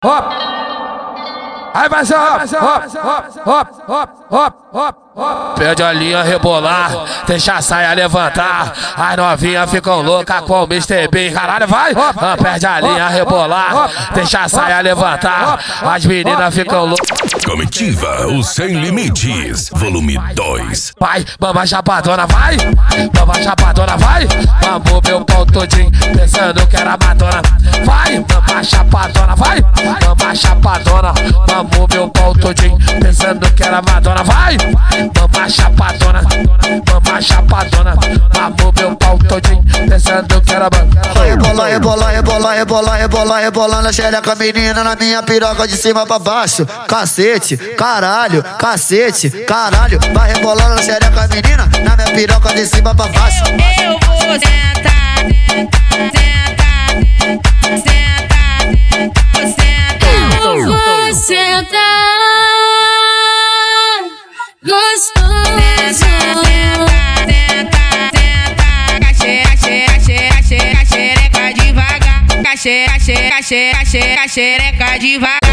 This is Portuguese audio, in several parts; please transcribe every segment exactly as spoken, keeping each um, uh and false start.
hop. Aí vai ser hop, hop, hop, hop, hop, hop, hop, hop. Pede a linha rebolar, deixa a saia levantar. As novinhas ficam loucas com o mister Bean. Caralho, vai! Ah, perde a linha rebolar, deixa a saia levantar. As meninas ficam loucas. Comitiva, o Sem Limites, volume dois. Vai, mama chapadona, vai! Mama chapadona, vai! Mamou meu pau todinho, pensando que era Madonna. Vai, mama chapadona, vai! Mama chapadona, mamou meu pau todinho, pensando que era Madonna. Vai, mama chapadona, mama chapadona, mamou meu pau todinho, pensando que era Madonna. Rebola, rebola, rebola, rebola, rebola, rebola na xereca, menina, na minha piroca de cima pra baixo. Cacete, caralho, cacete, caralho. Vai rebolando na xereca, menina, na minha piroca de cima pra baixo. Eu vou sentar, sentar, sentar, sentar. Eu vou sentar, gostoso. Sentar, sentar, sentar. Caxeira, xeira, xeira, xeira, xereca devagar. Caxeira, xeira, xeira, xeira, xereca devagar.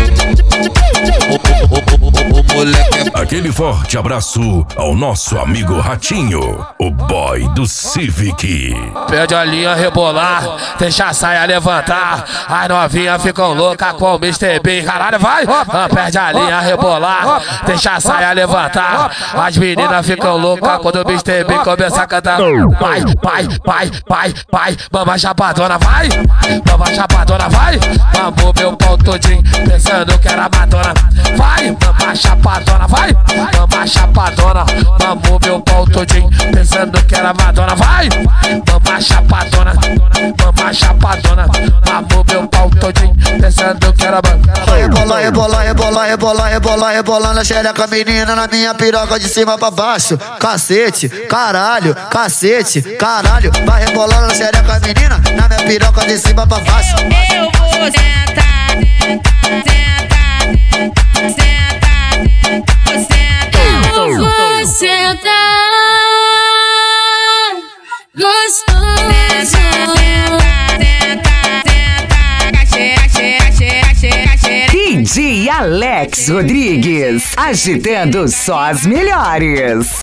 Aquele forte abraço ao nosso amigo Ratinho, o boy do Civic. Pede a linha rebolar, deixa a saia levantar. As novinhas ficam loucas com o mister Bean. Caralho, vai! Ah, perde a linha rebolar, deixa a saia levantar. As meninas ficam loucas quando o mister Bean começa a cantar. Vai, vai, vai, vai, vai, mama chapadona, vai! Mama chapadona, vai! Mamou meu pau todinho, pensando que era Madonna. Vai, mama chapadona, vai! Mama chapadona, mamou meu pau todinho, pensando que era Madonna. Vai, mama chapadona, mama chapadona, mamou meu pau todinho, pensando que era Madonna. Rebola, rebola, rebola, rebola, rebola, rebola na xereca, menina, na minha piroca de cima pra baixo. Cacete, caralho, cacete, caralho. Vai rebolando na xereca, menina, na minha piroca de cima pra baixo. Eu vou sentar, sentar, sentar, sentar. Eu vou sentar, gostoso. Sentar, sentar, sentar. Caxeira, xeira, xeira, xeira, xeira. D J Alex Rodrigues, agitando só as melhores.